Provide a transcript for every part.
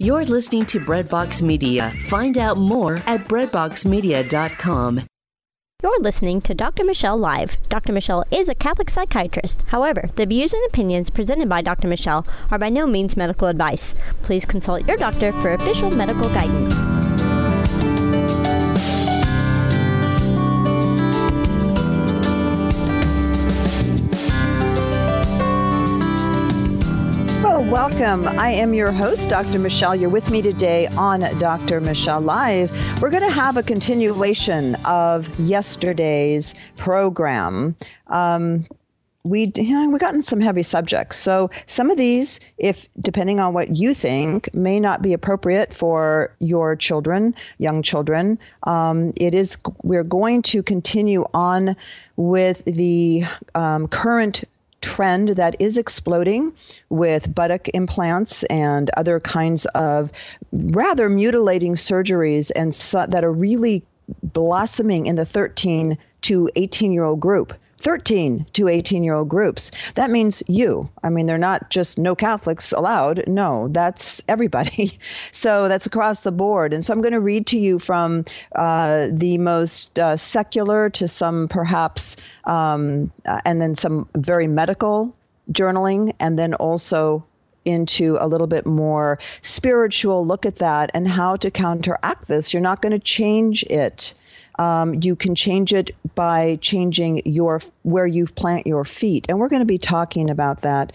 You're listening to Breadbox Media. Find out more at breadboxmedia.com. You're listening to Dr. Michelle Live. Dr. Michelle is a Catholic psychiatrist. However, the views and opinions presented by Dr. Michelle are by no means medical advice. Please consult your doctor for official medical guidance. Welcome. I am your host, Dr. Michelle. You're with me today on Dr. Michelle Live. We're going to have a continuation of yesterday's program. We've gotten some heavy subjects. So some of these, if depending on what you think, may not be appropriate for your children, young children. We're going to continue on with the current trend that is exploding with buttock implants and other kinds of rather mutilating surgeries and that are really blossoming in the 13 to 18-year-old group. 13 to 18-year-old groups. That means you. I mean, they're not just no Catholics allowed. No, that's everybody. So that's across the board. And so I'm going to read to you from the most secular to some perhaps, and then some very medical journaling, and then also into a little bit more spiritual look at that and how to counteract this. You're not going to change it. You can change it by changing where you plant your feet. And we're going to be talking about that.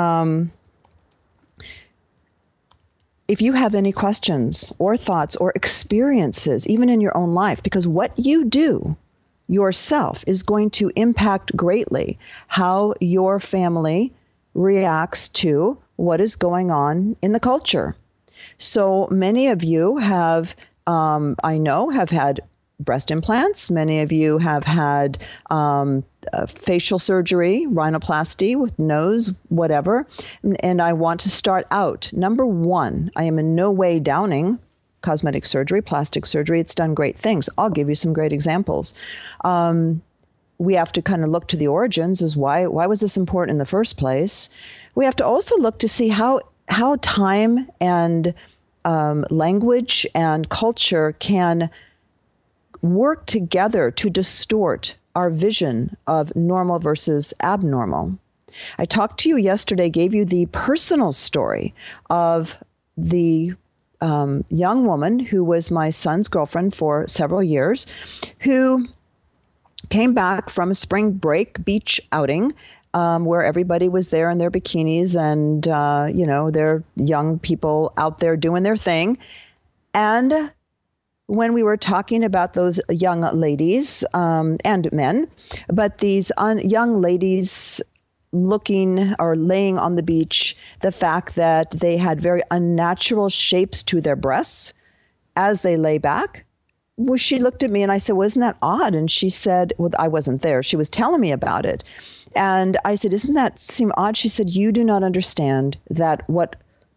If you have any questions or thoughts or experiences, even in your own life, because what you do yourself is going to impact greatly how your family reacts to what is going on in the culture. So many of you have, I know, have had breast implants. Many of you have had facial surgery, rhinoplasty with nose, whatever. And I want to start out. Number one, I am in no way downing cosmetic surgery, plastic surgery. It's done great things. I'll give you some great examples. We have to kind of look to the origins as why was this important in the first place? We have to also look to see how time and language and culture can work together to distort our vision of normal versus abnormal. I talked to you yesterday, gave you the personal story of the young woman who was my son's girlfriend for several years, who came back from a spring break beach outing where everybody was there in their bikinis and, they're young people out there doing their thing. And when we were talking about those young ladies and men, but these young ladies looking or laying on the beach, the fact that they had very unnatural shapes to their breasts as they lay back, well, she looked at me and I said, well, isn't that odd? And she said, well, I wasn't there. She was telling me about it. And I said, doesn't that seem odd? She said, you do not understand that what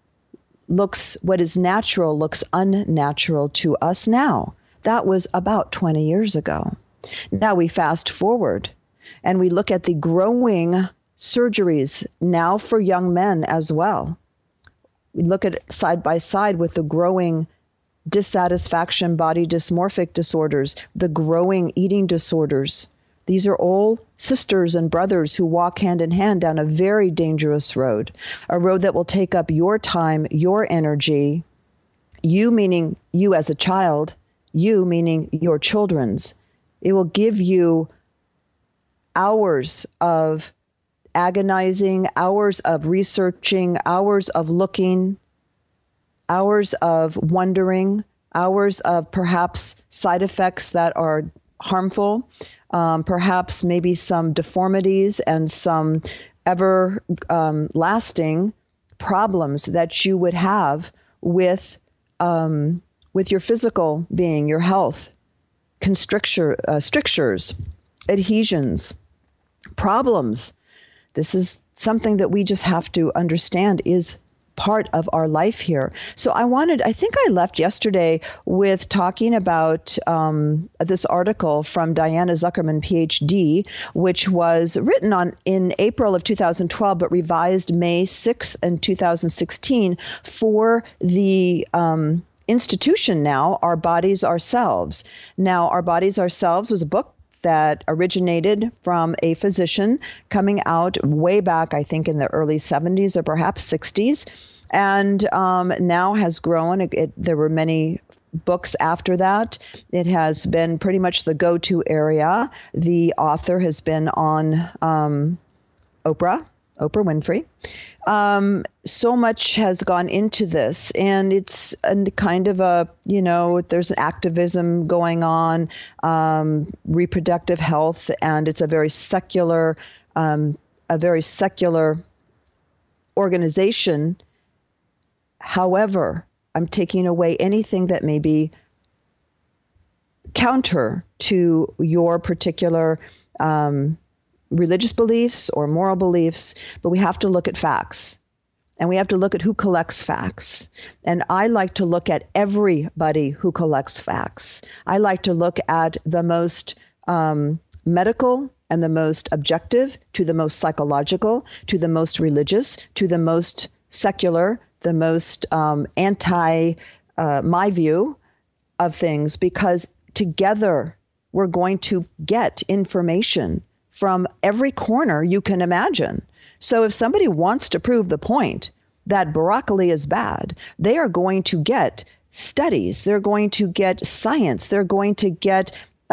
is natural looks unnatural to us now. That was about 20 years ago. Now we fast forward and we look at the growing surgeries now for young men as well. We look at it side by side with the growing dissatisfaction, body dysmorphic disorders, the growing eating disorders. These are all sisters and brothers who walk hand in hand down a very dangerous road, a road that will take up your time, your energy, you meaning you as a child, you meaning your children's. It will give you hours of agonizing, hours of researching, hours of looking, hours of wondering, hours of perhaps side effects that are harmful, perhaps maybe some deformities and some lasting problems that you would have with your physical being, your health, strictures, adhesions, problems. This is something that we just have to understand is part of our life here. So I think I left yesterday with talking about this article from Diana Zuckerman, PhD, which was written in April of 2012, but revised May 6th in 2016 for the institution now, Our Bodies Ourselves. Now, Our Bodies Ourselves was a book that originated from a physician coming out way back, I think, in the early 70s or perhaps 60s, and now has grown. There were many books after that. It has been pretty much the go-to area. The author has been on Oprah Winfrey. So much has gone into this, and it's a kind of there's an activism going on, reproductive health, and it's a very secular organization. However, I'm taking away anything that may be counter to your particular religious beliefs or moral beliefs, but we have to look at facts, and we have to look at who collects facts. And I like to look at everybody who collects facts. I like to look at the most medical and the most objective to the most psychological, to the most religious, to the most secular, the most my view of things, because together we're going to get information from every corner you can imagine. So if somebody wants to prove the point that broccoli is bad, they are going to get studies, they're going to get science, they're going to get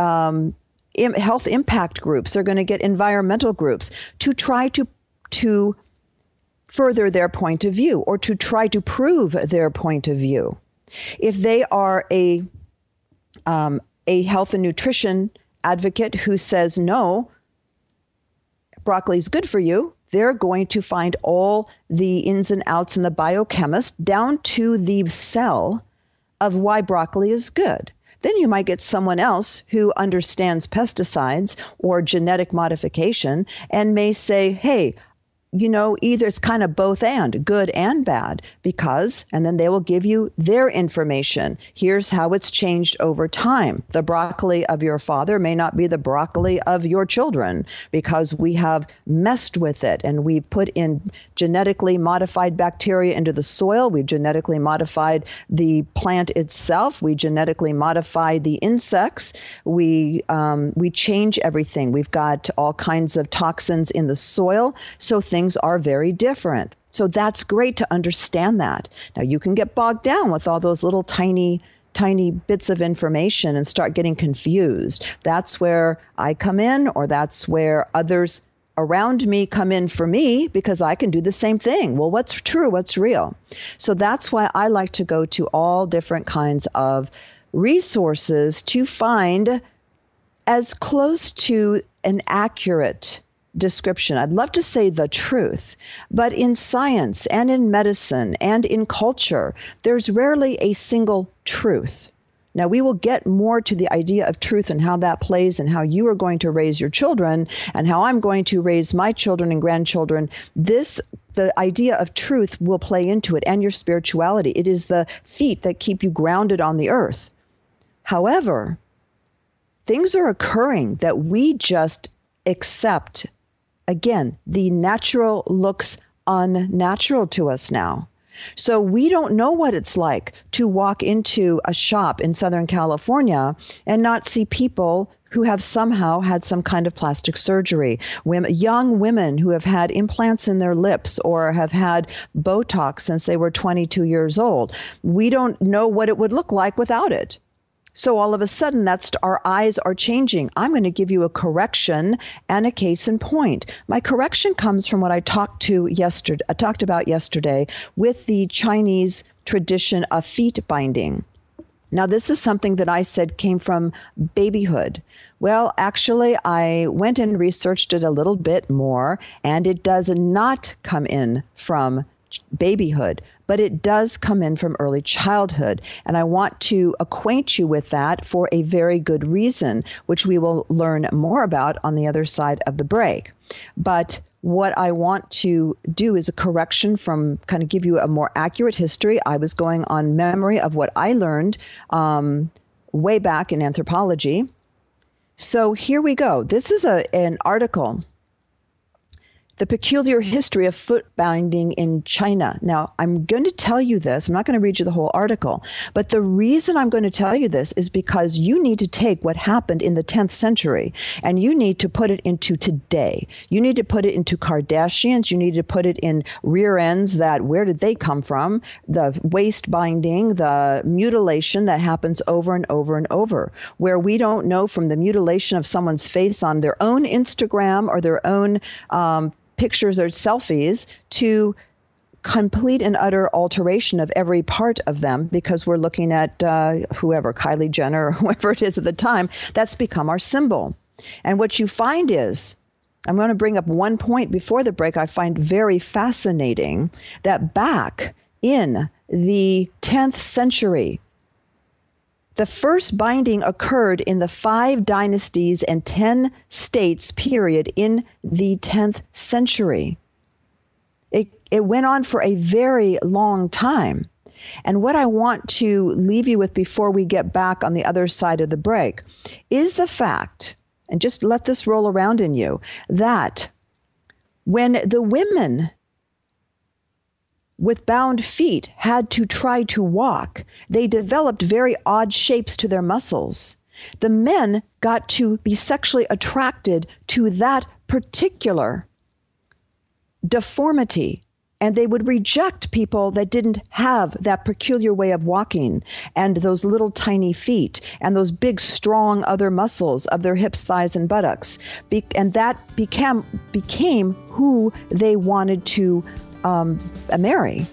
health impact groups, they're going to get environmental groups to try to further their point of view or to try to prove their point of view. If they are a health and nutrition advocate who says, no, broccoli is good for you, they're going to find all the ins and outs in the biochemist down to the cell of why broccoli is good. Then you might get someone else who understands pesticides or genetic modification and may say, hey, either it's kind of both and good and bad because, and then they will give you their information. Here's how it's changed over time. The broccoli of your father may not be the broccoli of your children because we have messed with it and we put in genetically modified bacteria into the soil. We've genetically modified the plant itself. We genetically modify the insects. We change everything. We've got all kinds of toxins in the soil. So things are very different. So that's great to understand that. Now you can get bogged down with all those little tiny bits of information and start getting confused. That's where I come in, or that's where others around me come in for me, because I can do the same thing. Well, what's true? What's real? So that's why I like to go to all different kinds of resources to find as close to an accurate description. I'd love to say the truth, but in science and in medicine and in culture, there's rarely a single truth. Now, we will get more to the idea of truth and how that plays and how you are going to raise your children and how I'm going to raise my children and grandchildren. The idea of truth will play into it, and your spirituality. It is the feet that keep you grounded on the earth. However, things are occurring that we just accept. Again, the natural looks unnatural to us now. So we don't know what it's like to walk into a shop in Southern California and not see people who have somehow had some kind of plastic surgery. Young women who have had implants in their lips or have had Botox since they were 22 years old. We don't know what it would look like without it. So all of a sudden, our eyes are changing. I'm going to give you a correction and a case in point. My correction comes from what I talked about yesterday with the Chinese tradition of feet binding. Now, this is something that I said came from babyhood. Well, actually, I went and researched it a little bit more, and it does not come in from babyhood, but it does come in from early childhood. And I want to acquaint you with that for a very good reason, which we will learn more about on the other side of the break. But what I want to do is a correction from kind of give you a more accurate history. I was going on memory of what I learned way back in anthropology. So here we go. This is an article, The Peculiar History of Foot Binding in China. Now, I'm going to tell you this. I'm not going to read you the whole article. But the reason I'm going to tell you this is because you need to take what happened in the 10th century and you need to put it into today. You need to put it into Kardashians. You need to put it in rear ends that, where did they come from? The waist binding, the mutilation that happens over and over and over, where we don't know from the mutilation of someone's face on their own Instagram or their own pictures or selfies to complete and utter alteration of every part of them, because we're looking at whoever, Kylie Jenner or whoever it is at the time, that's become our symbol. And what you find is, I'm going to bring up one point before the break I find very fascinating, that back in the 10th century, the first binding occurred in the 5 dynasties and 10 states period in the 10th century. It went on for a very long time. And what I want to leave you with before we get back on the other side of the break is the fact, and just let this roll around in you, that when the women with bound feet had to try to walk, they developed very odd shapes to their muscles. The men got to be sexually attracted to that particular deformity, and they would reject people that didn't have that peculiar way of walking and those little tiny feet and those big, strong other muscles of their hips, thighs, and buttocks. And that became who they wanted to marry.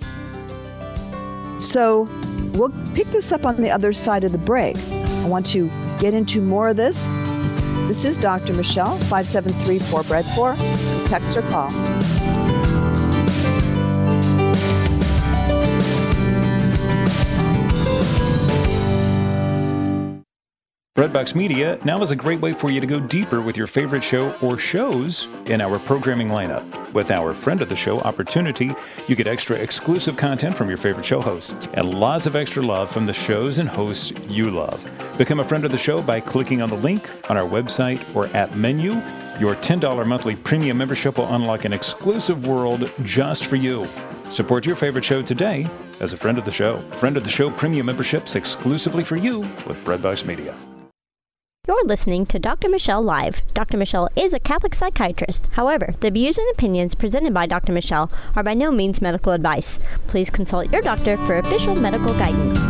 So we'll pick this up on the other side of the break. I want to get into more of this. This is Dr. Michelle, 573-4BREAD4. Text or call. Breadbox Media now is a great way for you to go deeper with your favorite show or shows in our programming lineup. With our Friend of the Show opportunity, you get extra exclusive content from your favorite show hosts and lots of extra love from the shows and hosts you love. Become a friend of the show by clicking on the link on our website or app menu. Your $10 monthly premium membership will unlock an exclusive world just for you. Support your favorite show today as a friend of the show. Friend of the Show premium memberships exclusively for you with Breadbox Media. You're listening to Dr. Michelle Live. Dr. Michelle is a Catholic psychiatrist. However, the views and opinions presented by Dr. Michelle are by no means medical advice. Please consult your doctor for official medical guidance.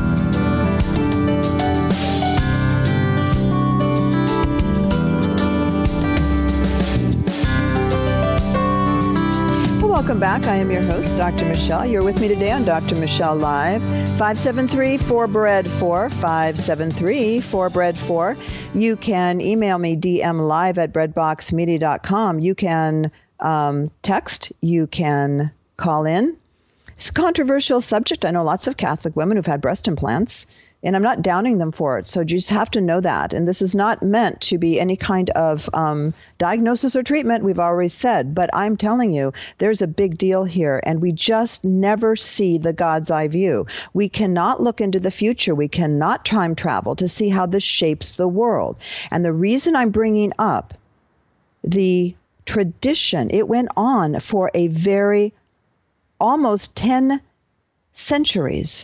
Welcome back. I am your host, Dr. Michelle. You're with me today on Dr. Michelle Live. 573-4BREAD4, 573-4BREAD4. You can email me, dmlive@breadboxmedia.com. You can text. You can call in. It's a controversial subject. I know lots of Catholic women who've had breast implants, and I'm not downing them for it. So you just have to know that. And this is not meant to be any kind of diagnosis or treatment, we've always said. But I'm telling you, there's a big deal here. And we just never see the God's eye view. We cannot look into the future. We cannot time travel to see how this shapes the world. And the reason I'm bringing up the tradition, it went on for a very almost 10 centuries.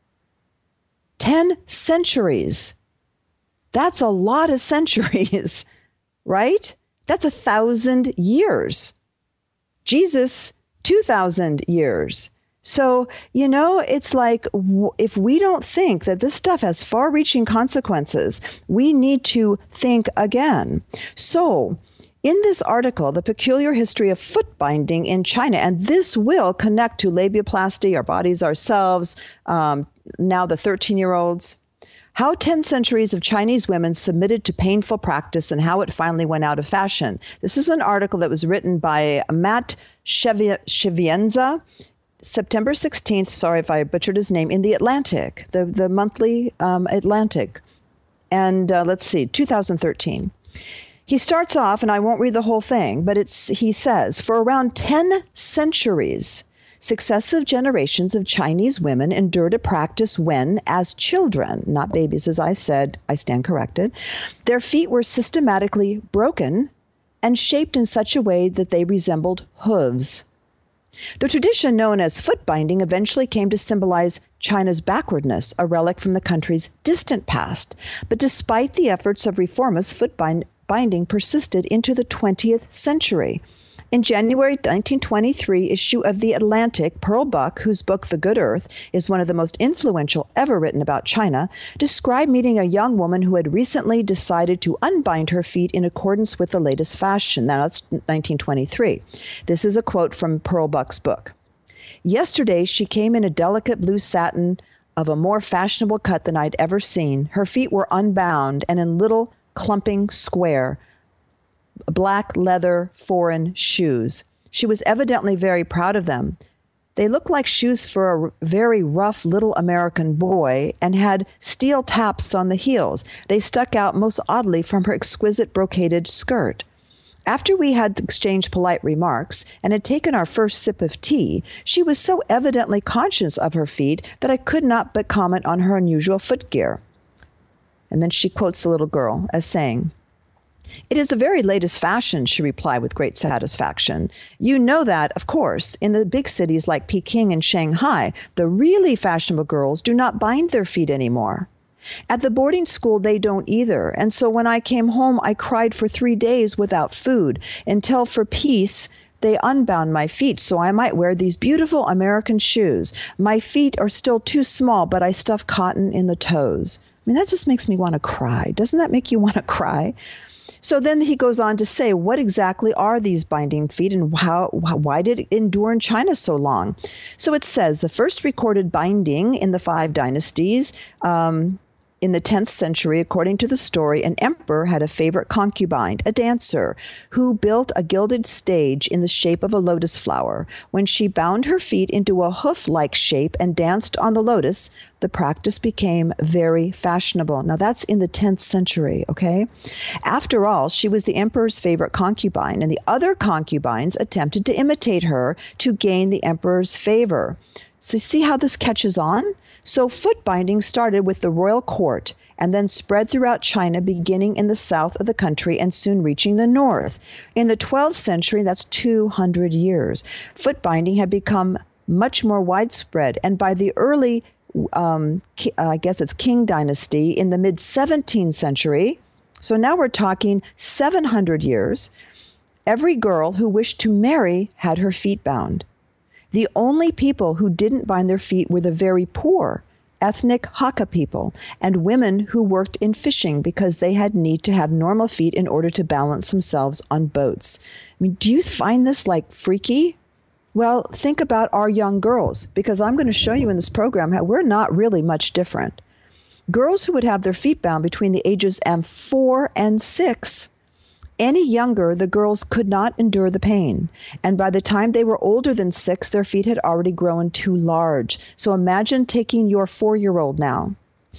10 centuries. That's a lot of centuries, right? That's 1,000 years. Jesus, 2,000 years. So, you know, it's like if we don't think that this stuff has far-reaching consequences, we need to think again. So, in this article, The Peculiar History of Foot Binding in China, and this will connect to labiaplasty, our bodies, ourselves, now the 13-year-olds, how 10 centuries of Chinese women submitted to painful practice and how it finally went out of fashion. This is an article that was written by Matt Chivienza, September 16th, sorry if I butchered his name, in The Atlantic, the monthly Atlantic. And let's see, 2013. He starts off, and I won't read the whole thing, but he says, for around 10 centuries, successive generations of Chinese women endured a practice when, as children, not babies, as I said, I stand corrected, their feet were systematically broken and shaped in such a way that they resembled hooves. The tradition known as foot binding eventually came to symbolize China's backwardness, a relic from the country's distant past. But despite the efforts of reformists, foot binding persisted into the 20th century. In January 1923 issue of The Atlantic, Pearl Buck, whose book The Good Earth is one of the most influential ever written about China, described meeting a young woman who had recently decided to unbind her feet in accordance with the latest fashion. Now, that's 1923. This is a quote from Pearl Buck's book. Yesterday, she came in a delicate blue satin of a more fashionable cut than I'd ever seen. Her feet were unbound and in little clumping square black leather foreign shoes. She was evidently very proud of them. They looked like shoes for a very rough little American boy and had steel taps on the heels. They stuck out most oddly from her exquisite brocaded skirt. After we had exchanged polite remarks and had taken our first sip of tea, she was so evidently conscious of her feet that I could not but comment on her unusual footgear. And then she quotes the little girl as saying, "It is the very latest fashion," she replied with great satisfaction. "You know that, of course, in the big cities like Peking and Shanghai, the really fashionable girls do not bind their feet anymore. At the boarding school, they don't either. And so when I came home, I cried for 3 days without food until for peace, they unbound my feet so I might wear these beautiful American shoes. My feet are still too small, but I stuff cotton in the toes." I mean, that just makes me want to cry. Doesn't that make you want to cry? So then he goes on to say, what exactly are these binding feet and why did it endure in China so long? So it says the first recorded binding in the 5 dynasties in the 10th century, according to the story, an emperor had a favorite concubine, a dancer, who built a gilded stage in the shape of a lotus flower. When she bound her feet into a hoof-like shape and danced on the lotus, the practice became very fashionable. Now that's in the 10th century, okay? After all, she was the emperor's favorite concubine, and the other concubines attempted to imitate her to gain the emperor's favor. So see how this catches on? So foot binding started with the royal court and then spread throughout China, beginning in the south of the country and soon reaching the north. In the 12th century, that's 200 years, foot binding had become much more widespread. And by the early, I guess it's Qing dynasty, in the mid-17th century, so now we're talking 700 years, every girl who wished to marry had her feet bound. The only people who didn't bind their feet were the very poor, ethnic Hakka people, and women who worked in fishing because they had need to have normal feet in order to balance themselves on boats. I mean, do you find this like freaky? Well, think about our young girls, because I'm going to show you in this program how we're not really much different. Girls who would have their feet bound between the ages of 4 and 6. Any younger, the girls could not endure the pain. And by the time they were older than 6, their feet had already grown too large. So imagine taking your 4-year-old now.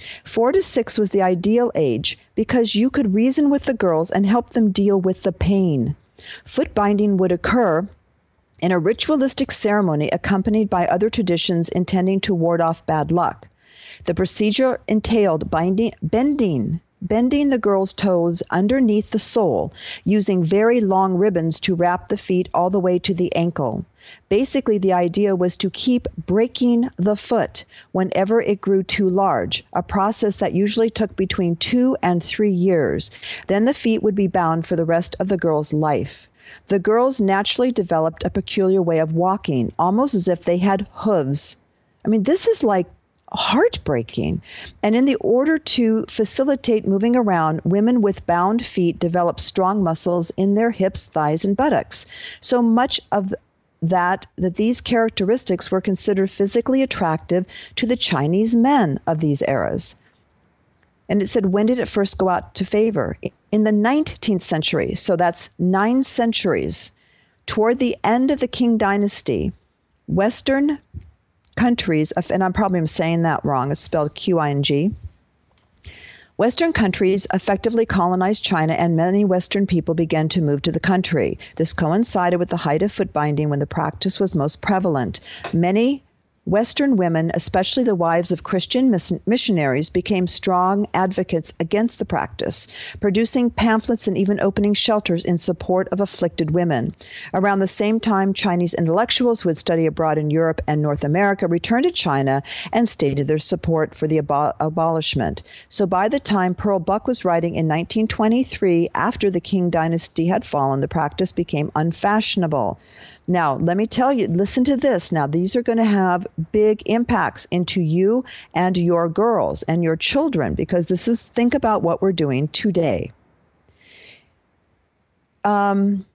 4 to 6 was the ideal age because you could reason with the girls and help them deal with the pain. Foot binding would occur in a ritualistic ceremony accompanied by other traditions intending to ward off bad luck. The procedure entailed bending the girl's toes underneath the sole, using very long ribbons to wrap the feet all the way to the ankle. Basically, the idea was to keep breaking the foot whenever it grew too large, a process that usually took between 2 and 3 years. Then the feet would be bound for the rest of the girl's life. The girls naturally developed a peculiar way of walking, almost as if they had hooves. I mean, this is like heartbreaking. And in the order to facilitate moving around, women with bound feet develop strong muscles in their hips, thighs, and buttocks. So much of that these characteristics were considered physically attractive to the Chinese men of these eras. And it said, when did it first go out to favor? In the 19th century. So that's 9 centuries. Toward the end of the Qing dynasty, Western countries, and I'm probably saying that wrong, it's spelled Qing, Western countries effectively colonized China, and many Western people began to move to the country. This coincided with the height of foot binding when the practice was most prevalent. Many Western women, especially the wives of Christian missionaries, became strong advocates against the practice, producing pamphlets and even opening shelters in support of afflicted women. Around the same time, Chinese intellectuals who had studied abroad in Europe and North America returned to China and stated their support for the abolishment. So by the time Pearl Buck was writing in 1923, after the Qing dynasty had fallen, the practice became unfashionable. Now, let me tell you, listen to this. Now, these are going to have big impacts into you and your girls and your children, because think about what we're doing today. The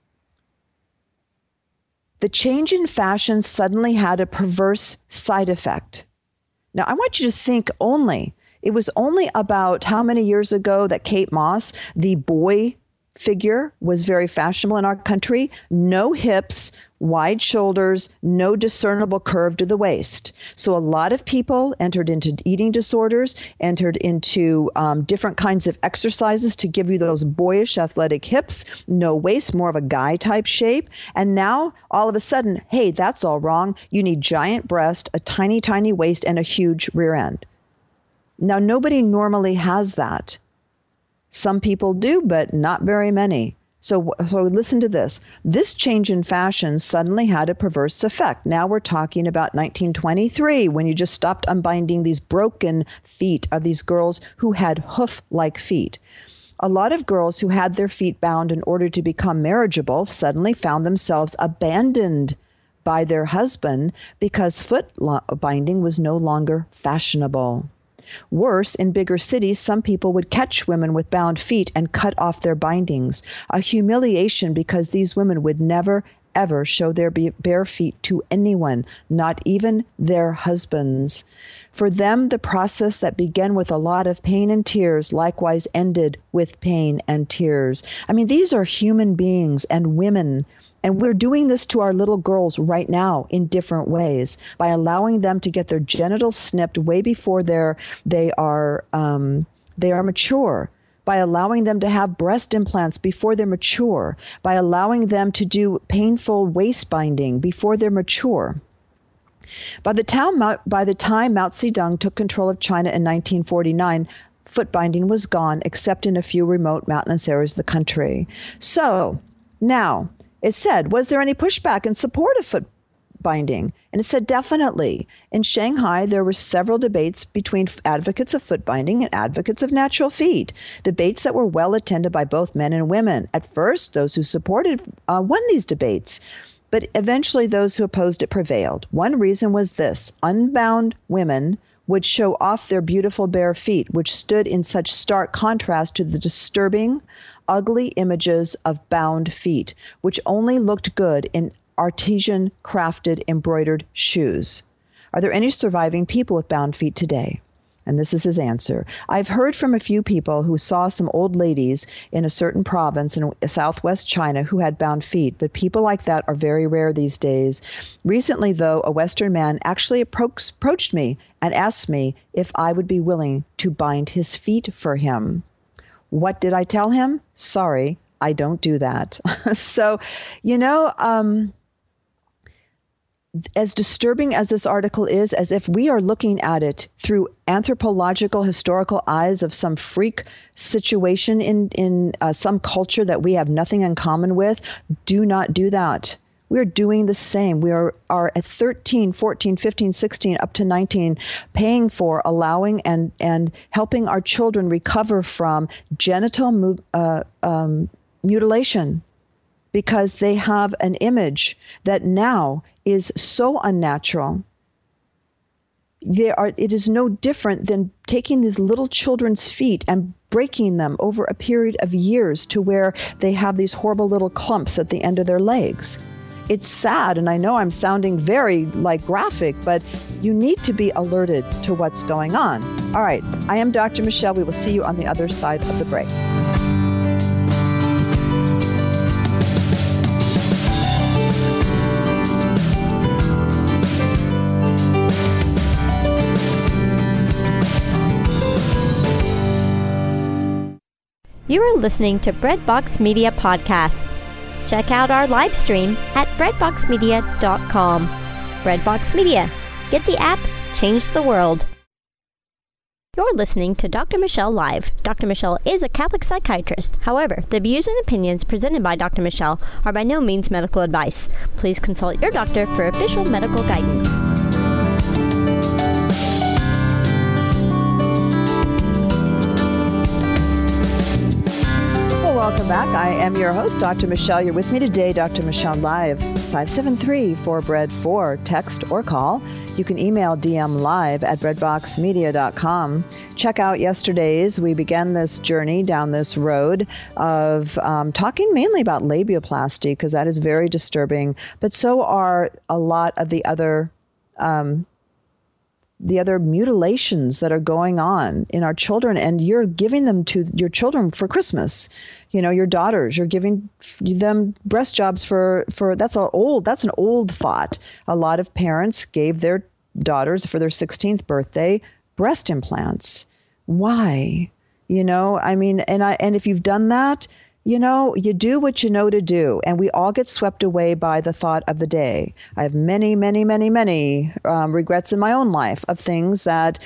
change in fashion suddenly had a perverse side effect. Now, I want you to think it was only about how many years ago that Kate Moss, the boy figure, was very fashionable in our country. No hips, wide shoulders, no discernible curve to the waist. So a lot of people entered into eating disorders, entered into different kinds of exercises to give you those boyish athletic hips, no waist, more of a guy type shape. And now all of a sudden, hey, that's all wrong. You need giant breast, a tiny, tiny waist, and a huge rear end. Now, nobody normally has that. Some people do, but not very many. So listen to this. This change in fashion suddenly had a perverse effect. Now we're talking about 1923, when you just stopped unbinding these broken feet of these girls who had hoof-like feet. A lot of girls who had their feet bound in order to become marriageable suddenly found themselves abandoned by their husband because foot binding was no longer fashionable. Worse, in bigger cities, some people would catch women with bound feet and cut off their bindings, a humiliation because these women would never, ever show their bare feet to anyone, not even their husbands. For them, the process that began with a lot of pain and tears likewise ended with pain and tears. I mean, these are human beings and women. And we're doing this to our little girls right now in different ways by allowing them to get their genitals snipped way before they are mature, by allowing them to have breast implants before they're mature, by allowing them to do painful waist binding before they're mature. By the time Mao Zedong took control of China in 1949, foot binding was gone, except in a few remote mountainous areas of the country. So now, it said, was there any pushback in support of foot binding? And it said, definitely. In Shanghai, there were several debates between advocates of foot binding and advocates of natural feet, debates that were well attended by both men and women. At first, those who supported won these debates, but eventually those who opposed it prevailed. One reason was this: unbound women would show off their beautiful bare feet, which stood in such stark contrast to the disturbing, ugly images of bound feet, which only looked good in artisan crafted embroidered shoes. Are there any surviving people with bound feet today? And this is his answer. I've heard from a few people who saw some old ladies in a certain province in southwest China who had bound feet, but people like that are very rare these days. Recently, though, a Western man actually approached me and asked me if I would be willing to bind his feet for him. What did I tell him? Sorry, I don't do that. So, as disturbing as this article is, as if we are looking at it through anthropological, historical eyes of some freak situation in some culture that we have nothing in common with, do not do that. We're doing the same. We are at 13, 14, 15, 16, up to 19, paying for, allowing, and helping our children recover from genital mutilation because they have an image that now is so unnatural. It is no different than taking these little children's feet and breaking them over a period of years to where they have these horrible little clumps at the end of their legs. It's sad, and I know I'm sounding very graphic, but you need to be alerted to what's going on. All right, I am Dr. Michelle. We will see you on the other side of the break. You are listening to Breadbox Media Podcast. Check out our live stream at breadboxmedia.com. Breadbox Media. Get the app, change the world. You're listening to Dr. Michelle Live. Dr. Michelle is a Catholic psychiatrist. However, the views and opinions presented by Dr. Michelle are by no means medical advice. Please consult your doctor for official medical guidance. Welcome back. I am your host, Dr. Michelle. You're with me today, Dr. Michelle Live, 573-4BREAD4, text or call. You can email DM live at breadboxmedia.com. Check out yesterday's. We began this journey down this road of talking mainly about labiaplasty, because that is very disturbing, but so are a lot of the other mutilations that are going on in our children, and you're giving them to your children for Christmas. You know, your daughters, you're giving them breast jobs for that's an old thought. A lot of parents gave their daughters for their 16th birthday breast implants. Why? You know, I mean, and if you've done that, you know, you do what you know to do, and we all get swept away by the thought of the day. I have many regrets in my own life of things that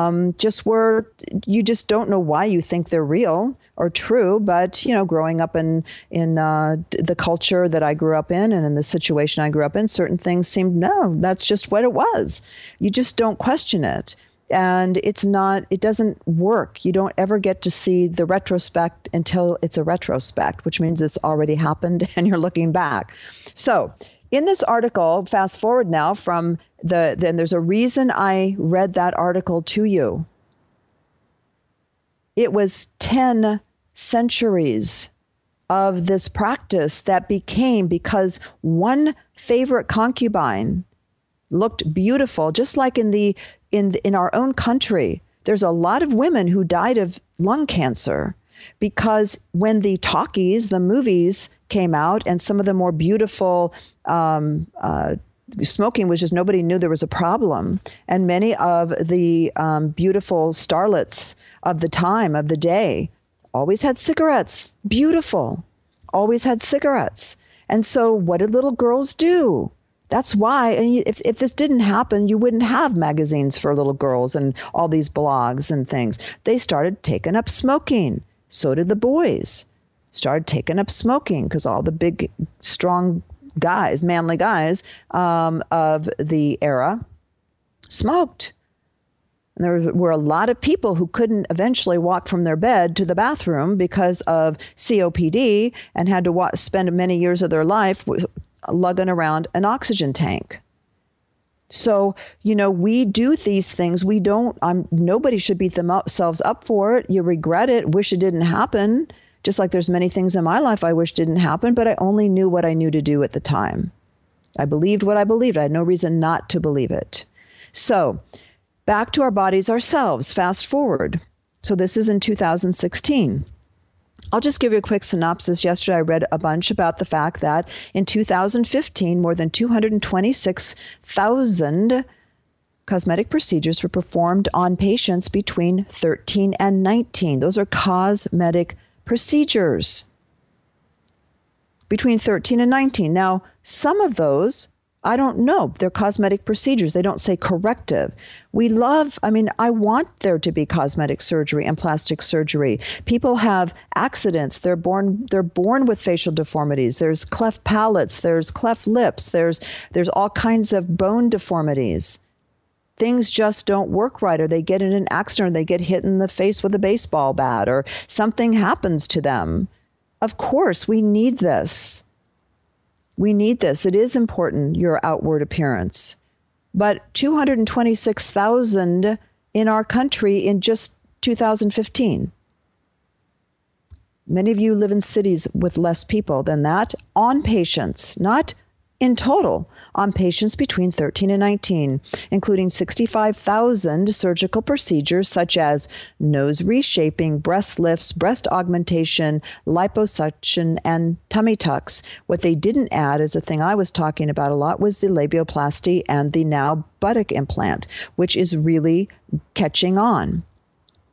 you just don't know why you think they're real or true. But, you know, growing up in the culture that I grew up in and in the situation I grew up in, certain things seemed, no, that's just what it was. You just don't question it. And it doesn't work. You don't ever get to see the retrospect until it's a retrospect, which means it's already happened and you're looking back. So in this article, fast forward now from then there's a reason I read that article to you. It was 10 centuries of this practice that became, because one favorite concubine looked beautiful, just like in our own country, there's a lot of women who died of lung cancer because when the talkies, the movies came out, and some of the more beautiful smoking was just, nobody knew there was a problem. And many of the beautiful starlets of the time, of the day, always had cigarettes. Beautiful. Always had cigarettes. And so what did little girls do? That's why, if this didn't happen, you wouldn't have magazines for little girls and all these blogs and things. They started taking up smoking. So did the boys. Started taking up smoking because all the big, strong guys, manly guys of the era smoked. And there were a lot of people who couldn't eventually walk from their bed to the bathroom because of COPD and had to spend many years of their life lugging around an oxygen tank. So, you know, we do these things. We don't, nobody should beat themselves up for it. You regret it, wish it didn't happen. Just like there's many things in my life I wish didn't happen, but I only knew what I knew to do at the time. I believed what I believed. I had no reason not to believe it. So back to our bodies ourselves, fast forward. So this is in 2016. I'll just give you a quick synopsis. Yesterday, I read a bunch about the fact that in 2015, more than 226,000 cosmetic procedures were performed on patients between 13 and 19. Those are cosmetic procedures between 13 and 19. Now, some of those, I don't know. They're cosmetic procedures. They don't say corrective. I want there to be cosmetic surgery and plastic surgery. People have accidents. They're born with facial deformities. There's cleft palates. There's cleft lips. There's all kinds of bone deformities. Things just don't work right, or they get in an accident, or they get hit in the face with a baseball bat, or something happens to them. Of course, we need this. We need this. It is important, your outward appearance. But 226,000 in our country in just 2015. Many of you live in cities with less people than that, on patients, not in total, on patients between 13 and 19, including 65,000 surgical procedures such as nose reshaping, breast lifts, breast augmentation, liposuction, and tummy tucks. What they didn't add, is a thing I was talking about a lot, was the labiaplasty and the now buttock implant, which is really catching on.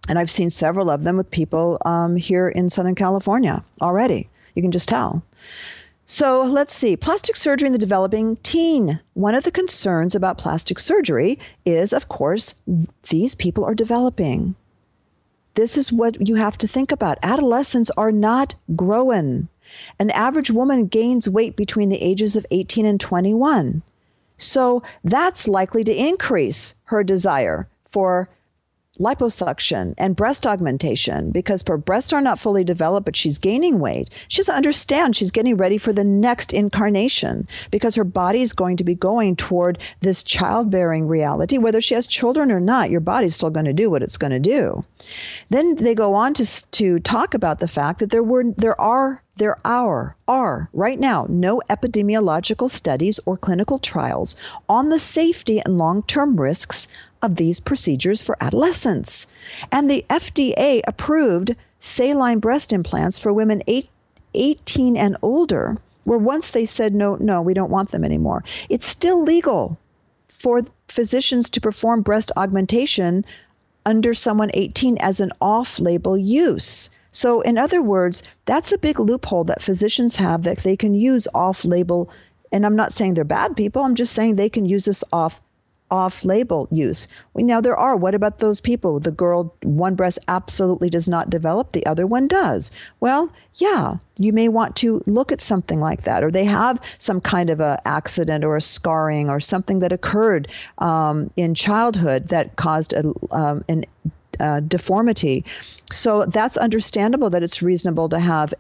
And I've seen several of them with people here in Southern California already. You can just tell. So let's see. Plastic surgery in the developing teen. One of the concerns about plastic surgery is, of course, these people are developing. This is what you have to think about. Adolescents are not growing. An average woman gains weight between the ages of 18 and 21. So that's likely to increase her desire for liposuction and breast augmentation, because her breasts are not fully developed, but she's gaining weight. She doesn't understand she's getting ready for the next incarnation, because her body is going to be going toward this childbearing reality. Whether she has children or not, your body's still going to do what it's going to do. Then they go on to talk about the fact that there are right now no epidemiological studies or clinical trials on the safety and long-term risks of these procedures for adolescents. And the FDA approved saline breast implants for women 18 and older, where once they said, no, we don't want them anymore. It's still legal for physicians to perform breast augmentation under someone 18 as an off-label use. So in other words, that's a big loophole that physicians have, that they can use off-label. And I'm not saying they're bad people. I'm just saying they can use this off-label use. Now what about those people? The girl, one breast absolutely does not develop, the other one does. Well, yeah, you may want to look at something like that, or they have some kind of a accident or a scarring or something that occurred in childhood that caused an deformity. So that's understandable that it's reasonable to have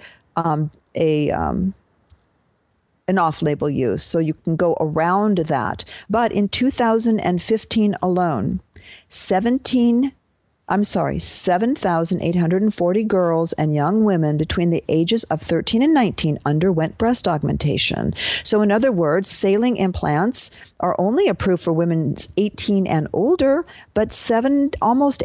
an off-label use, so you can go around that. But in 2015 alone, 7,840 girls and young women between the ages of 13 and 19 underwent breast augmentation. So in other words, saline implants are only approved for women 18 and older, but almost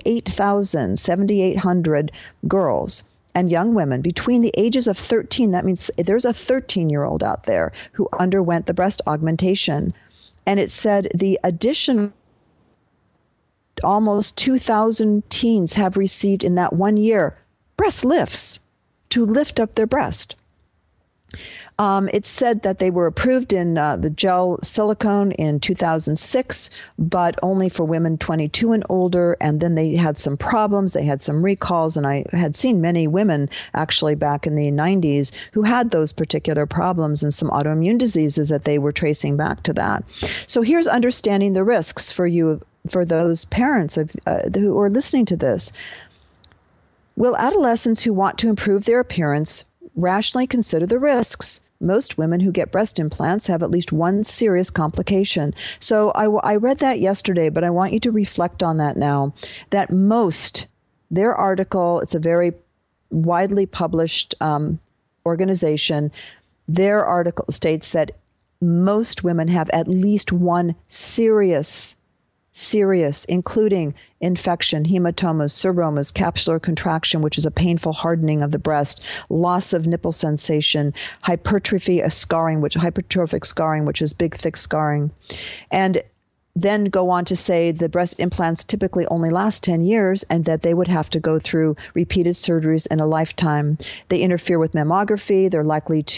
7,800 girls and young women between the ages of 13. That means there's a 13-year-old out there who underwent the breast augmentation. And it said the addition, almost 2,000 teens have received in that 1 year breast lifts to lift up their breast. It said that they were approved in the gel silicone in 2006, but only for women 22 and older. And then they had some problems. They had some recalls. And I had seen many women actually back in the 90s who had those particular problems and some autoimmune diseases that they were tracing back to that. So here's understanding the risks for you, for those parents who are listening to this. Will adolescents who want to improve their appearance rationally consider the risks? Most women who get breast implants have at least one serious complication. So I read that yesterday, but I want you to reflect on that now. That their article, it's a very widely published organization. Their article states that most women have at least one serious, including infection, hematomas, seromas, capsular contraction, which is a painful hardening of the breast, loss of nipple sensation, hypertrophic scarring, which is big, thick scarring. And then go on to say the breast implants typically only last 10 years and that they would have to go through repeated surgeries in a lifetime. They interfere with mammography. They're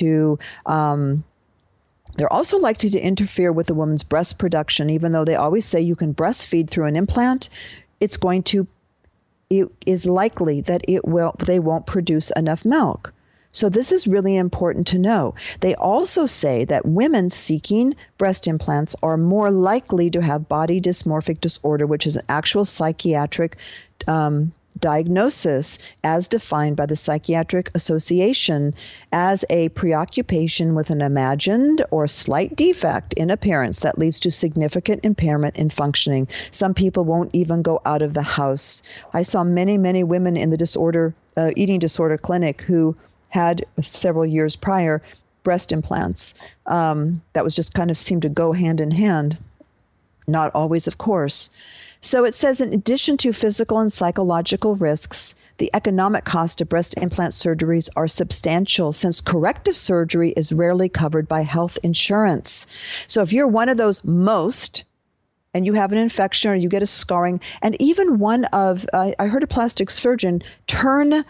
also likely to interfere with a woman's breast production. Even though they always say you can breastfeed through an implant, it is likely that they won't produce enough milk. So this is really important to know. They also say that women seeking breast implants are more likely to have body dysmorphic disorder, which is an actual psychiatric diagnosis as defined by the Psychiatric Association as a preoccupation with an imagined or slight defect in appearance that leads to significant impairment in functioning. Some people won't even go out of the house. I saw many, many women in the eating disorder clinic who had several years prior breast implants. That was just kind of seemed to go hand in hand. Not always, of course. So it says, in addition to physical and psychological risks, the economic cost of breast implant surgeries are substantial since corrective surgery is rarely covered by health insurance. So if you're one of those most, and you have an infection or you get a scarring, and even one of, I heard a plastic surgeon turn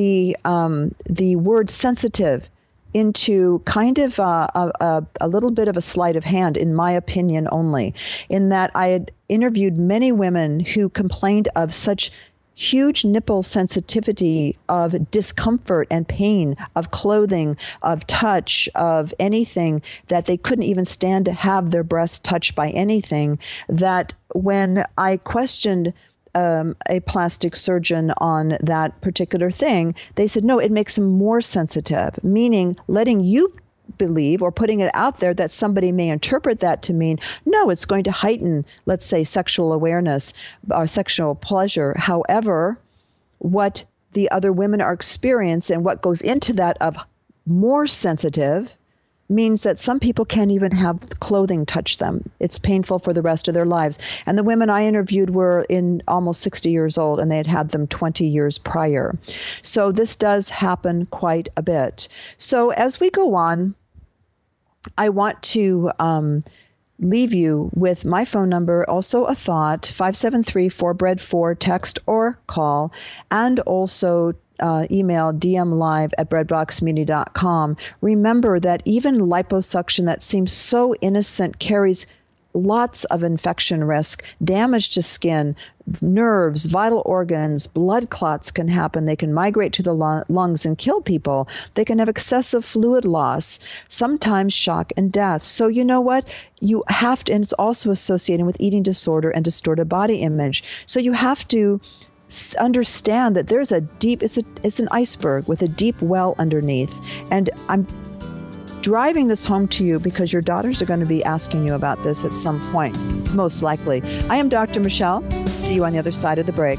the word sensitive into kind of a little bit of a sleight of hand, in my opinion only, in that I had interviewed many women who complained of such huge nipple sensitivity, of discomfort and pain, of clothing, of touch, of anything, that they couldn't even stand to have their breasts touched by anything, that when I questioned a plastic surgeon on that particular thing, they said, no, it makes them more sensitive, meaning letting you believe or putting it out there that somebody may interpret that to mean, no, it's going to heighten, let's say, sexual awareness or sexual pleasure. However, what the other women are experiencing and what goes into that of more sensitive means that some people can't even have clothing touch them. It's painful for the rest of their lives. And the women I interviewed were in almost 60 years old, and they had had them 20 years prior. So this does happen quite a bit. So as we go on, I want to leave you with my phone number, also a thought, 573-4BREAD4, text or call, and also email dmlive@breadboxmedia.com. Remember that even liposuction that seems so innocent carries lots of infection risk, damage to skin, nerves, vital organs, blood clots can happen. They can migrate to the lungs and kill people. They can have excessive fluid loss, sometimes shock and death. So you know what? You have to, and it's also associated with eating disorder and distorted body image. So you have to understand that there's a deep, it's an iceberg with a deep well underneath. And I'm driving this home to you because your daughters are going to be asking you about this at some point, most likely. I am Dr. Michelle. See you on the other side of the break.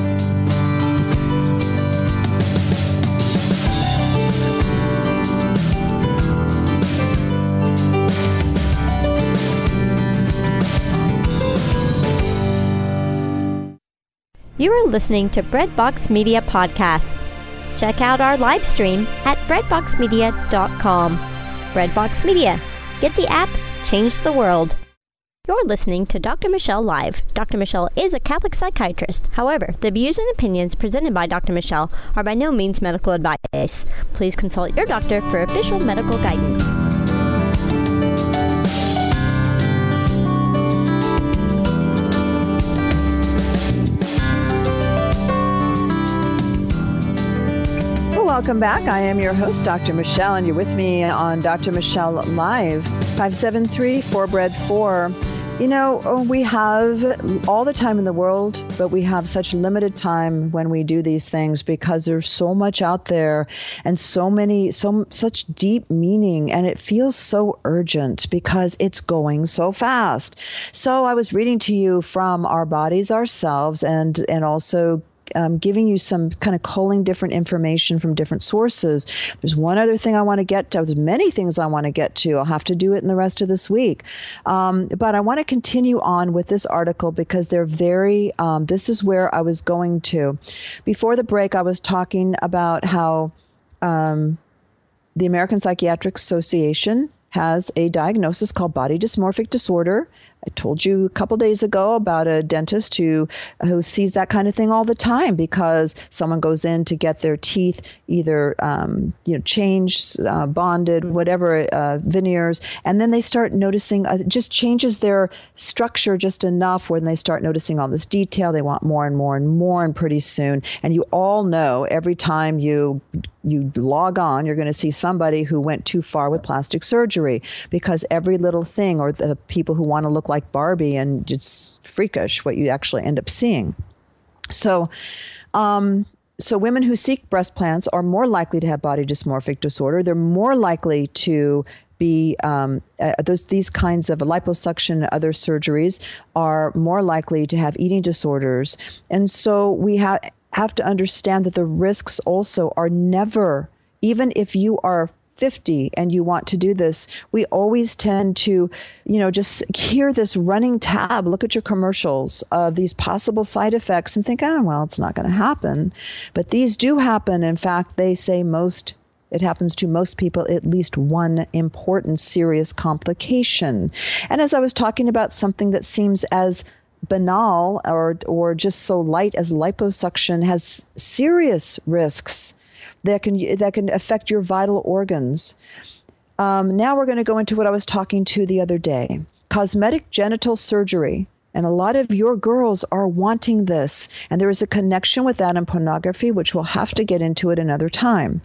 You are listening to Breadbox Media Podcast. Check out our live stream at breadboxmedia.com. Breadbox Media. Get the app, change the world. You're listening to Dr. Michelle Live. Dr. Michelle is a Catholic psychiatrist. However, the views and opinions presented by Dr. Michelle are by no means medical advice. Please consult your doctor for official medical guidance. Welcome back. I am your host, Dr. Michelle, and you're with me on Dr. Michelle Live, 573-4BREAD4. You know, we have all the time in the world, but we have such limited time when we do these things because there's so much out there and such deep meaning, and it feels so urgent because it's going so fast. So I was reading to you from Our Bodies, Ourselves, and also giving you some kind of culling different information from different sources. There's one other thing I want to get to. There's many things I want to get to. I'll have to do it in the rest of this week. But I want to continue on with this article because they're very, this is where I was going to. Before the break, I was talking about how the American Psychiatric Association has a diagnosis called body dysmorphic disorder. I told you a couple days ago about a dentist who sees that kind of thing all the time because someone goes in to get their teeth either changed, bonded, whatever, veneers, and then they start noticing it just changes their structure just enough when they start noticing all this detail. They want more and more and more, and pretty soon, and you all know every time you log on, you're going to see somebody who went too far with plastic surgery because every little thing, or the people who want to look like Barbie, and it's freakish what you actually end up seeing. So women who seek breast plants are more likely to have body dysmorphic disorder. They're more likely to be these kinds of liposuction and other surgeries are more likely to have eating disorders. And so we have to understand that the risks also are never, even if you are 50 and you want to do this, we always tend to, just hear this running tab, look at your commercials of these possible side effects and think, well, it's not going to happen. But these do happen. In fact, they say most It happens to most people, at least one important serious complication. And as I was talking about something that seems as banal or just so light as liposuction has serious risks that can affect your vital organs. Now we're going to go into what I was talking to the other day. Cosmetic genital surgery. And a lot of your girls are wanting this. And there is a connection with that in pornography, which we'll have to get into at another time.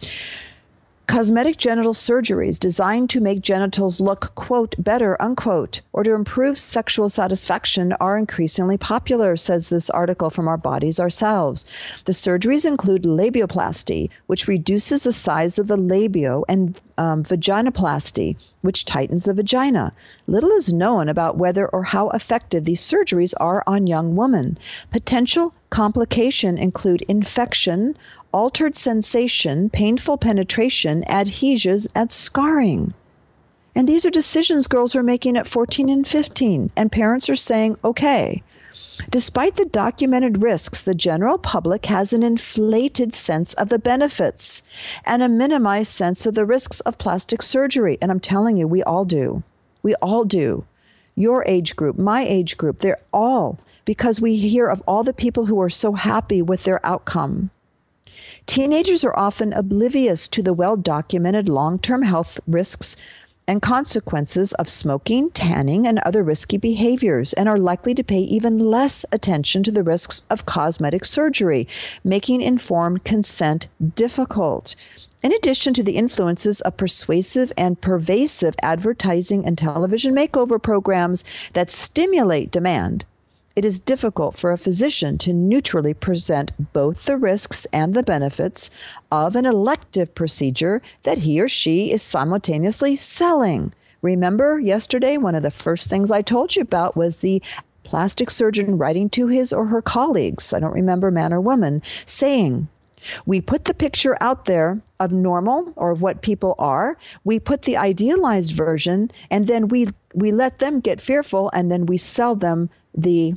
Cosmetic genital surgeries designed to make genitals look, quote, better, unquote, or to improve sexual satisfaction are increasingly popular, says this article from Our Bodies Ourselves. The surgeries include labioplasty, which reduces the size of the labio, and vaginoplasty, which tightens the vagina. Little is known about whether or how effective these surgeries are on young women. Potential complications include infection, altered sensation, painful penetration, adhesions, and scarring. And these are decisions girls are making at 14 and 15, and parents are saying, okay. Despite the documented risks, the general public has an inflated sense of the benefits and a minimized sense of the risks of plastic surgery. And I'm telling you, we all do. We all do. Your age group, my age group, they're all, because we hear of all the people who are so happy with their outcome. Teenagers are often oblivious to the well-documented long-term health risks and consequences of smoking, tanning, and other risky behaviors, and are likely to pay even less attention to the risks of cosmetic surgery, making informed consent difficult. In addition to the influences of persuasive and pervasive advertising and television makeover programs that stimulate demand, it is difficult for a physician to neutrally present both the risks and the benefits of an elective procedure that he or she is simultaneously selling. Remember yesterday, one of the first things I told you about was the plastic surgeon writing to his or her colleagues, I don't remember man or woman, saying, we put the picture out there of normal or of what people are. We put the idealized version, and then we let them get fearful, and then we sell them the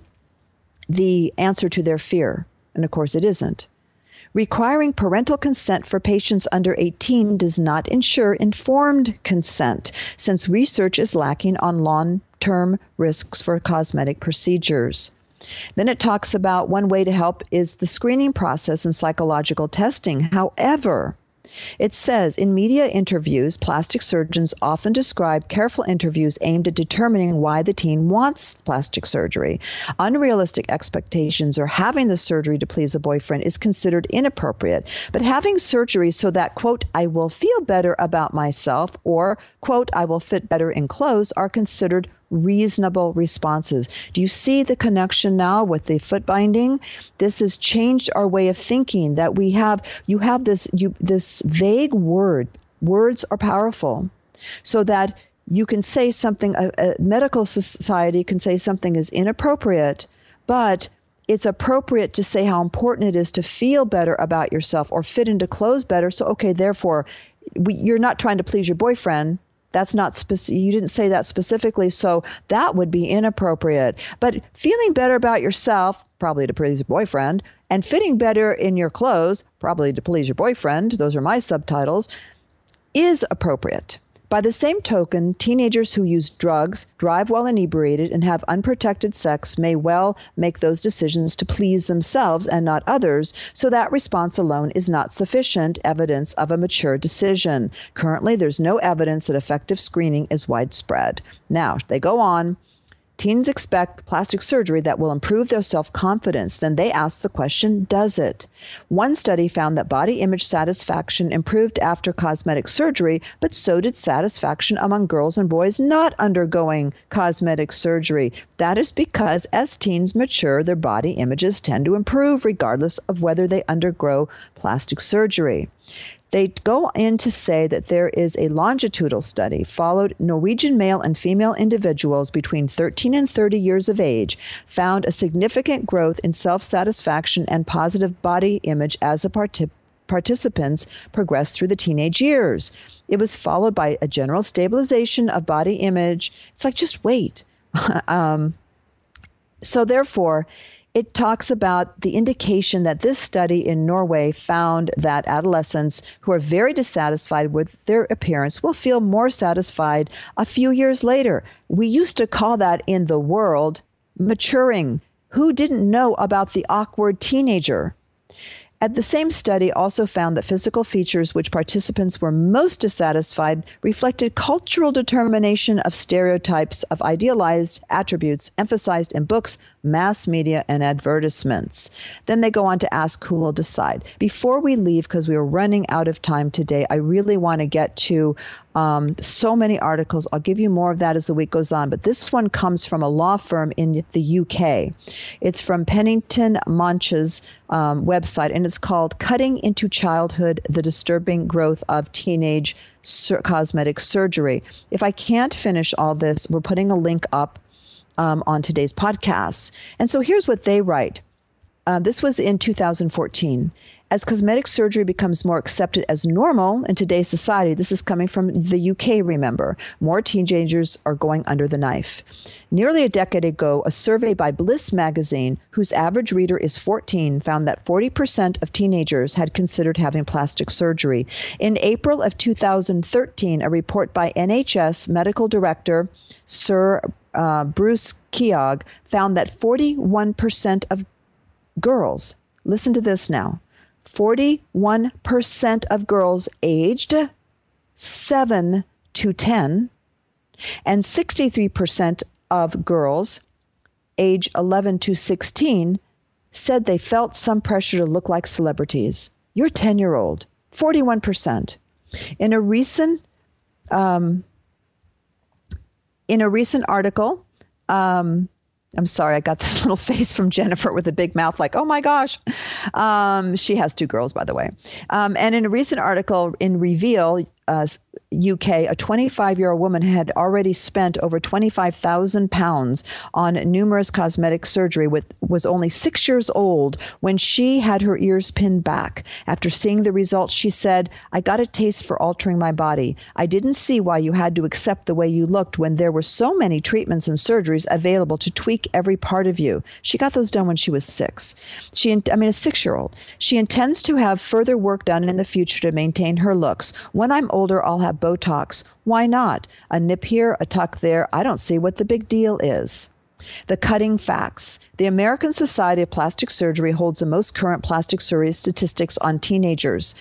answer to their fear. And of course, it isn't. Requiring parental consent for patients under 18 does not ensure informed consent, since research is lacking on long-term risks for cosmetic procedures. Then it talks about one way to help is the screening process and psychological testing. However, it says in media interviews, plastic surgeons often describe careful interviews aimed at determining why the teen wants plastic surgery. Unrealistic expectations or having the surgery to please a boyfriend is considered inappropriate. But having surgery so that, quote, I will feel better about myself or, quote, I will fit better in clothes are considered reasonable responses. Do you see the connection now with the foot binding? This has changed our way of thinking that you have this vague word. Words are powerful so that you can say something, a medical society can say something is inappropriate, but it's appropriate to say how important it is to feel better about yourself or fit into clothes better. So, okay, therefore, you're not trying to please your boyfriend. That's not you didn't say that specifically, so that would be inappropriate. But feeling better about yourself, probably to please your boyfriend, and fitting better in your clothes, probably to please your boyfriend, those are my subtitles, is appropriate. By the same token, teenagers who use drugs, drive while inebriated, and have unprotected sex may well make those decisions to please themselves and not others, so that response alone is not sufficient evidence of a mature decision. Currently, there's no evidence that effective screening is widespread. Now, they go on. Teens expect plastic surgery that will improve their self-confidence. Then they ask the question, does it? One study found that body image satisfaction improved after cosmetic surgery, but so did satisfaction among girls and boys not undergoing cosmetic surgery. That is because as teens mature, their body images tend to improve regardless of whether they undergo plastic surgery. They go in to say that there is a longitudinal study followed Norwegian male and female individuals between 13 and 30 years of age, found a significant growth in self-satisfaction and positive body image as the participants progressed through the teenage years. It was followed by a general stabilization of body image. It's like, just wait. So therefore, it talks about the indication that this study in Norway found that adolescents who are very dissatisfied with their appearance will feel more satisfied a few years later. We used to call that in the world maturing. Who didn't know about the awkward teenager? The same study also found that physical features which participants were most dissatisfied reflected cultural determination of stereotypes of idealized attributes emphasized in books, mass media, and advertisements. Then they go on to ask who will decide. Before we leave, because we are running out of time today, I really want to get to so many articles. I'll give you more of that as the week goes on. But this one comes from a law firm in the UK. It's from Pennington Monch's website, and it's called Cutting into Childhood, the Disturbing Growth of Teenage Cosmetic Surgery. If I can't finish all this, we're putting a link up on today's podcast. And so here's what they write. This was in 2014. As cosmetic surgery becomes more accepted as normal in today's society, this is coming from the UK, remember, more teenagers are going under the knife. Nearly a decade ago, a survey by Bliss magazine, whose average reader is 14, found that 40% of teenagers had considered having plastic surgery. In April of 2013, a report by NHS medical director Sir Bruce Keogh found that 41% of girls, listen to this now, 41% of girls aged 7 to 10 and 63% of girls age 11 to 16 said they felt some pressure to look like celebrities. You're 10-year-old, 41%. In a recent article, I'm sorry, I got this little face from Jennifer with a big mouth like, oh my gosh. She has 2 girls, by the way. And in a recent article in Reveal, UK, a 25-year-old woman had already spent over £25,000 on numerous cosmetic surgery, was only 6 years old when she had her ears pinned back. After seeing the results, she said, I got a taste for altering my body. I didn't see why you had to accept the way you looked when there were so many treatments and surgeries available to tweak every part of you. She got those done when she was 6. A 6-year-old. She intends to have further work done in the future to maintain her looks. When I'm older, I'll have Botox. Why not? A nip here, a tuck there. I don't see what the big deal is. The cutting facts. The American Society of Plastic Surgery holds the most current plastic surgery statistics on teenagers.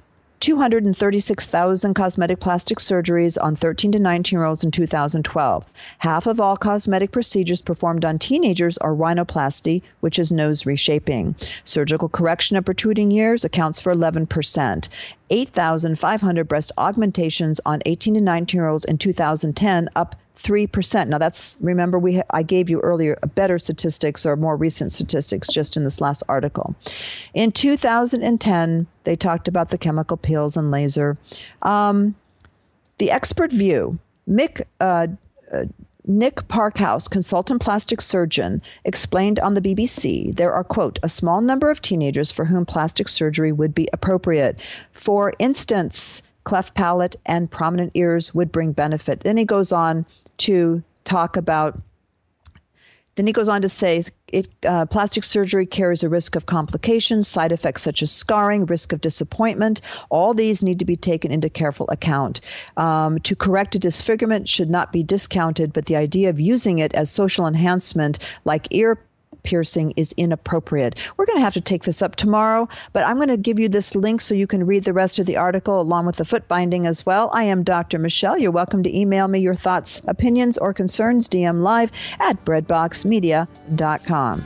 236,000 cosmetic plastic surgeries on 13 to 19-year-olds in 2012. Half of all cosmetic procedures performed on teenagers are rhinoplasty, which is nose reshaping. Surgical correction of protruding ears accounts for 11%. 8,500 breast augmentations on 18 to 19-year-olds in 2010, up 3%. Now that's, remember, I gave you earlier better statistics or more recent statistics just in this last article. In 2010, they talked about the chemical peels and laser. The expert view, Nick Parkhouse, consultant plastic surgeon, explained on the BBC there are, quote, a small number of teenagers for whom plastic surgery would be appropriate. For instance, cleft palate and prominent ears would bring benefit. Then he goes on to say plastic surgery carries a risk of complications, side effects such as scarring, risk of disappointment. All these need to be taken into careful account. To correct a disfigurement should not be discounted, but the idea of using it as social enhancement like ear piercing is inappropriate. We're going to have to take this up tomorrow, but I'm going to give you this link so you can read the rest of the article along with the foot binding as well. I am Dr. Michelle. You're welcome to email me your thoughts, opinions, or concerns, DM live at breadboxmedia.com.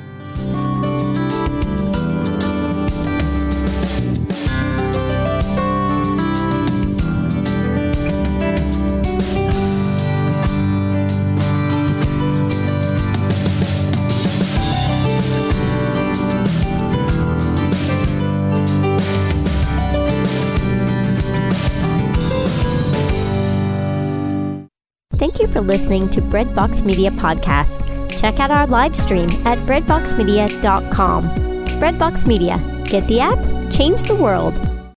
Thank you for listening to Breadbox Media Podcasts. Check out our live stream at breadboxmedia.com. Breadbox Media. Get the app, change the world.